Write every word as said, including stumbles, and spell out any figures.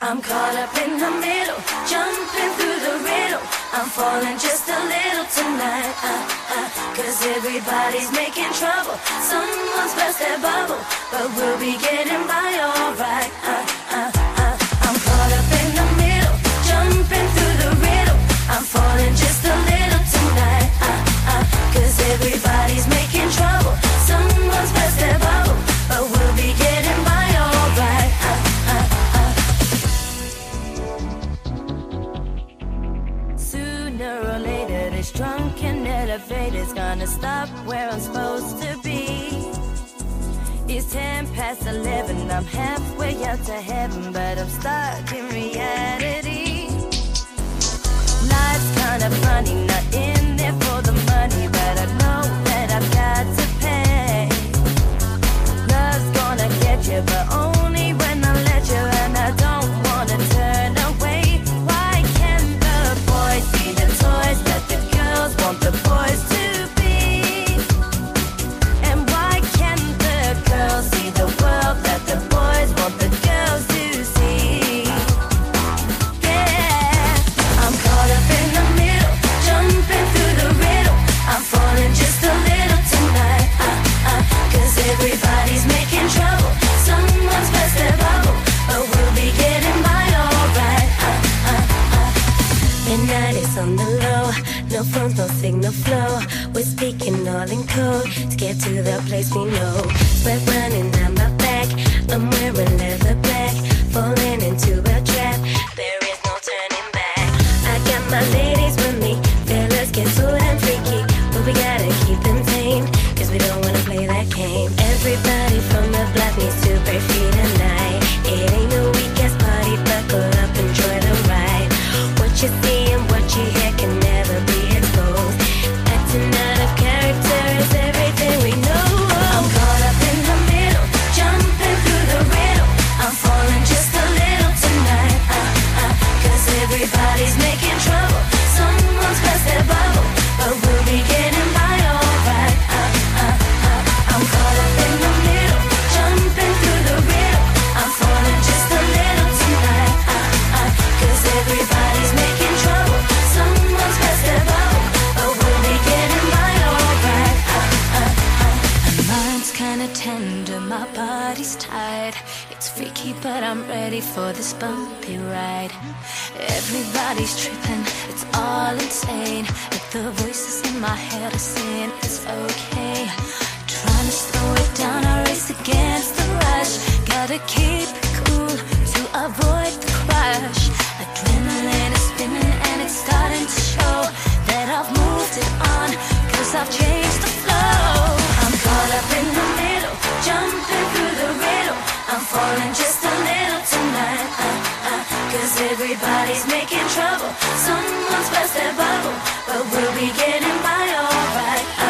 I'm caught up in the middle, jumping through the riddle. I'm falling just a little tonight, uh, uh, cause everybody's making trouble. Someone's burst their bubble, but we'll be getting by alright, uh, uh, uh. I'm caught up in the middle, jumping through the riddle. I'm falling just a little tonight, uh, uh, cause everybody's making trouble. Someone's burst their bubble, but we'll be getting by alright, uh, uh, uh. Sooner or later, this drunken elevator's gonna stop where I'm supposed to be. It's ten past eleven, I'm halfway up to heaven, but I'm stuck in reality. Life's kinda funny, not in there for the money, but I know that I've got to pay. Love's gonna get you, but only when I let you, and I don't wanna turn away. Why can't the boys be the toys that the girls want the boys to be? And why can't the girls see the world that the boys want the girls to see? Yeah, I'm caught up in the middle, jumping through the riddle. I'm falling just a little tonight, uh, uh, cause everybody's making trouble. Someone's burst their bubble, but we'll be getting by alright, uh, uh, uh. Midnight is on the low, no phones, no signal flow. We're speaking all in code to get to the place we know. Sweat running down my back, I'm wearing leather black, falling into a trap. There is no turning back. I got my ladies with me, fellas get so damn freaky, but we gotta keep them tame, cause we don't wanna play that game. Everybody from the block needs to break free tonight. It ain't no weak-ass party, buckle up, enjoy the ride. What you see and what you hear can never be exposed. Acting out of character is everything we know. I'm caught up in the middle, jumping through the riddle. I'm falling just a little tonight, uh, uh, cause everybody's making trouble. Someone's burst their bubble, but we'll be getting by alright, uh, uh, uh. I'm caught up in the middle, jumping through the riddle. I'm falling just a little tonight, uh, uh, cause everybody's making trouble. Someone's burst their bubble, but we'll be getting by alright, uh, uh, uh. My mind's kinda tender, my body's tired. It's freaky, but I'm ready for this bumpy ride. Everybody's tripping, it's all insane, but the voices in my head are saying it's okay. Trying to slow it down, I race against the rush. Gotta keep it cool to avoid the crash. Adrenaline is spinning and it's starting to show that I've moved it on, cause I've changed the flow. I'm caught up in the middle, jumping through the riddle. I'm falling just a little tonight, uh, uh, cause everybody's making trouble. Someone's burst their bubble, but we'll be getting by alright.